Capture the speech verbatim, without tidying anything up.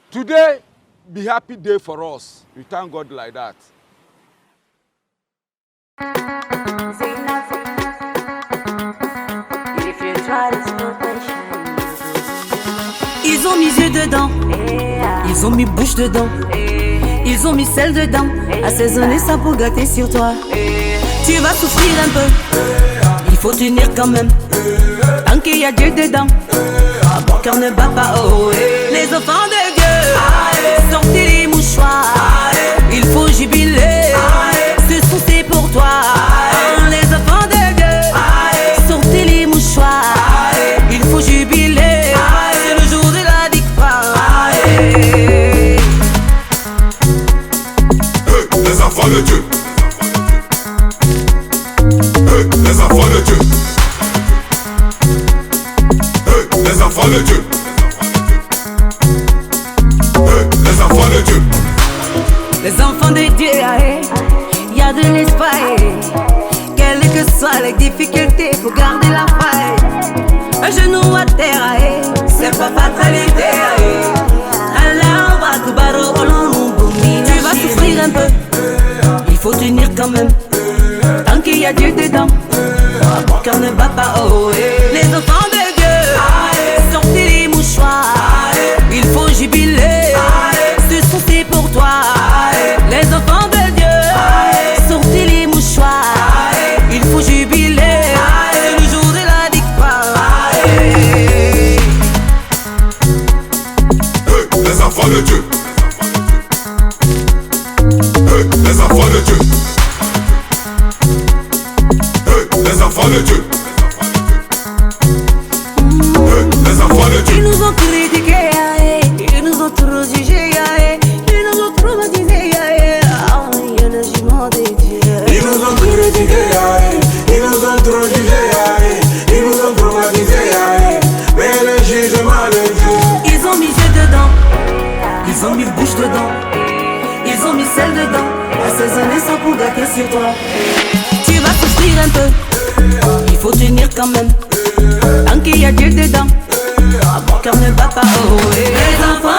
Today, be happy day for us. We thank God like that. Ils ont mis yeux dedans, ils ont mis bouche dedans, ils ont mis sel dedans, assaisonner ça pour gâter sur toi. Tu vas souffrir un peu, il faut tenir quand même, tant qu'il y a Dieu dedans, mon cœur ne bat pas, oh. Les enfants de Dieu, sortez les mouchoirs, il faut jubiler, ce son c'est pour toi. Les enfants de Dieu, sortez les mouchoirs, il faut jubiler, c'est le jour de la victoire. Hey, les enfants de Dieu, hey, les enfants de Dieu, hey, les enfants de Dieu, hey, les enfants de Dieu. Les enfants de Dieu, il y a de l'espoir. Quelles que soient les difficultés, faut garder la foi. Un genou à terre, c'est pas fatalité. Tu vas souffrir un peu, il faut tenir quand même, tant qu'il y a Dieu dedans, mon cœur ne bat pas, oh. Les enfants de Dieu, sortez les mouchoirs, il faut jubiler, ce son c'est pour toi. Les enfants de Dieu, sortez les mouchoirs, il faut jubiler, c'est le jour de la victoire. Hey, les enfants de Dieu, hey, les enfants de Dieu, hey, les enfants de Dieu, hey, les enfants de Dieu. Ils nous ont critiqués, ils nous ont trop jugés, ils nous ont traumatisés, il y a le jugement de Dieu. Ils nous ont critiqués, ils nous ont trop jugés, ils nous ont traumatisés, mais le jugement de Dieu. Ils ont mis yeux dedans, ils ont mis bouche dedans, ils ont mis sel dedans, assaisonner ça pour gâter sur toi. Tu vas souffrir un peu, il faut tenir quand même, tant qu'il y a Dieu dedans, mon cœur ne bat pas, oh. Les enfants